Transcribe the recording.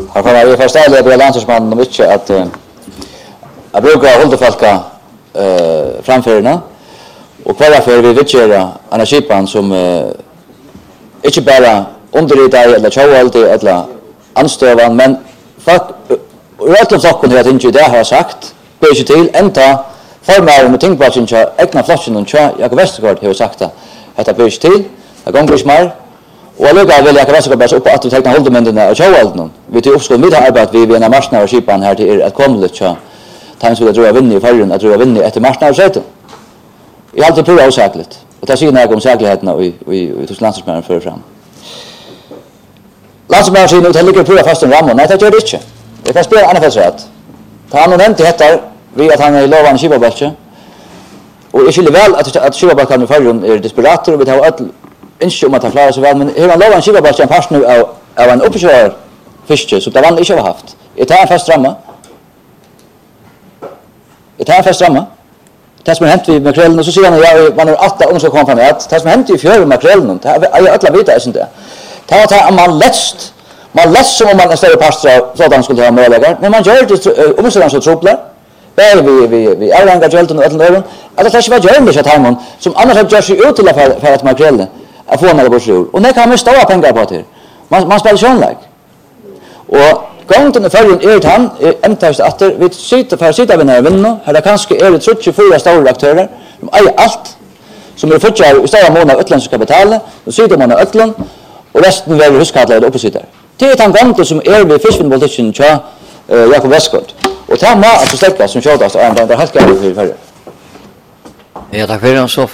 Här kommer vi först ärliga på landslagsmannen om inte att jag brukar hålla folka framförna och kvar för vi vill en skipan som inte bara underlitar eller tjaualdi eller anstövan men folk rätt saken att inte det har sagt böjs till ända formar med tänkbart inte egna flashen och jag Westergaard har sagt att det böjs till jag gånger smär och jag vill jag Westergaard bara upp att ta hållmänderna och tjaualden vi till uppskål med arbete vi en marknad och skipan här till att komma lite times vill jag vinna i förrun att vinna efter marknad sätt jag har alltid provat osäkert och det ser när om säkerheten och i landsmännen för fram landsmännen ser nu heller prova fast en ramon nej det gör det inte det kan spela annat rätt ta han nämnt det vi att han är lovan Skibabalche och är skulle väl att Skibabalkan i förrun är desperator och vi har ett inte om att han klarar sig väl men hur han lovan Skibabalche fast nu av en uppkör fiske så det vann inte har haft det är fast ramma det som hänt vid makrellen och så ser jag man har 8 och så kom fram att det som hänt i fjärde makrellen det är alla vita är inte det tar man läst som om man ställer pastor så att han skulle ha möjligheter men man gör det om så tropplar där vi är engagerade och alla öron att det kanske var gör det att han som annars har gjort sig ut till för att makrellen att få några borsor och det kan man stora pengar på det man spelar sjönlag och gången i förrun är han ämtast att vi sitter för sitta vid när vinna här det kanske är det 34 stora aktörer de äger allt som är förtjär i stora månader utländska kapital och sitter man i Ötland och resten väl huskatlar oppositar det är han gången som är vid fiskpolitiken tja Jakob Westergaard och ta ma att stäcka som tjådas och han helt klart för förr ja tack för det så